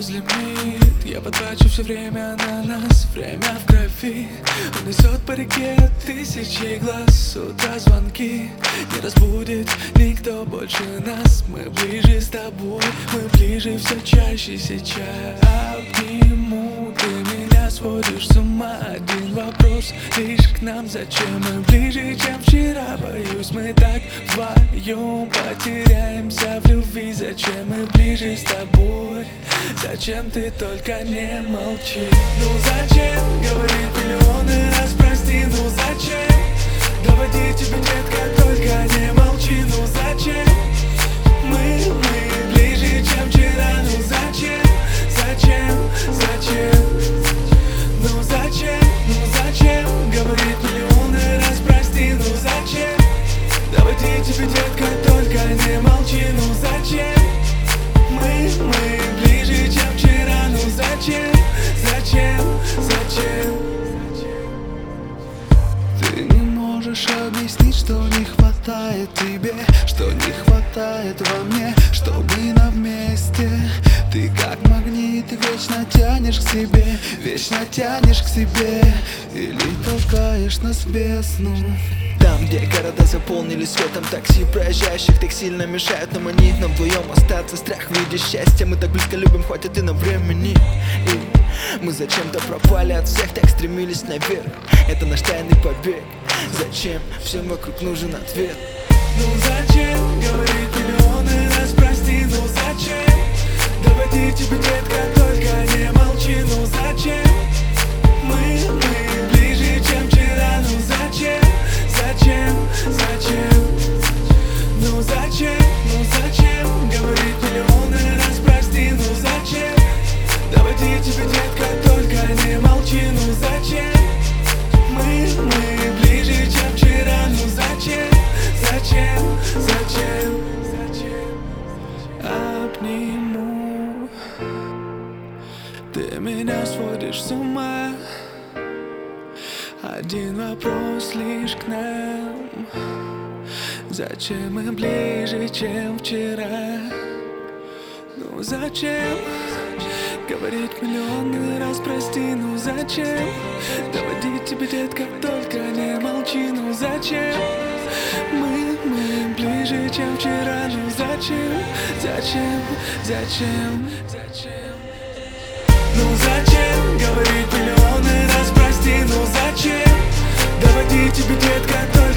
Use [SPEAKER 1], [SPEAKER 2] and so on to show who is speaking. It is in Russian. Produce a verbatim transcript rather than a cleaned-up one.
[SPEAKER 1] безлимит. Я потрачу все время на нас, время в крови. Унесет по реке тысячи глаз. С утра звонки не разбудит никто больше нас. Мы ближе с тобой, мы ближе все чаще сейчас. Обниму, ты меня сводишь с ума. Один вопрос лишь к нам: зачем мы ближе, чем вчера? Боюсь, мы так вдвоем потеряемся в любви. Зачем мы ближе с тобой? Зачем ты только не молчи? Ну зачем говорить миллионы раз прости? Ну зачем доводить тебя, детка, только не молчи? Ну зачем мы, мы ближе, чем вчера? Ну зачем, зачем, зачем? Ну зачем, ну зачем говорить миллионы раз прости? Ну зачем доводить тебя, детка, только не молчи? Ну зачем мы, мы ближе, чем вчера? Ну зачем, зачем, зачем? Ты не можешь объяснить, что не хватает тебе, что не хватает во мне, чтобы нам вместе. Ты как магнит, вечно тянешь к себе, вечно тянешь к себе, или толкаешь нас в бездну.
[SPEAKER 2] Там, где города заполнились светом такси проезжающих, так сильно мешают нам они нам вдвоем остаться. Страх в виде счастья, мы так близко любим, хватит и на времени. И мы зачем-то пропали от всех, так стремились наверх. Это наш тайный побег. Зачем всем вокруг нужен ответ?
[SPEAKER 1] Ну зачем говорить миллионы раз прости? Ну зачем доводить тебя, детка, только не молчи? Ну зачем мы, мы ближе, чем вчера? Ну зачем, зачем, зачем? Ну зачем, ну зачем говорить миллионы раз прости? Ну зачем доводить тебя, детка, только не молчи? Ну зачем мы, мы ближе, чем вчера? Ну зачем, зачем, зачем, зачем? Обниму, ты меня сводишь с ума. Один вопрос лишь к нам: зачем мы ближе, чем вчера? Ну зачем говорить миллионы раз прости? Ну зачем доводить тебя, детка, только не молчи? Ну зачем мы, мы ближе, чем вчера? Ну зачем, зачем, зачем, зачем? Ну зачем говорить миллионы раз прости? Ну зачем доводить тебя, детка, только